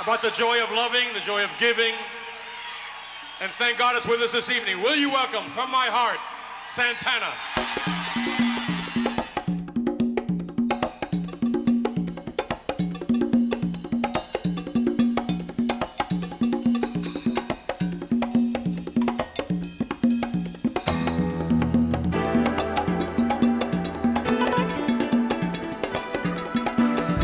about the joy of loving, the joy of giving. And thank God it's with us this evening. Will you welcome from my heart, Santana.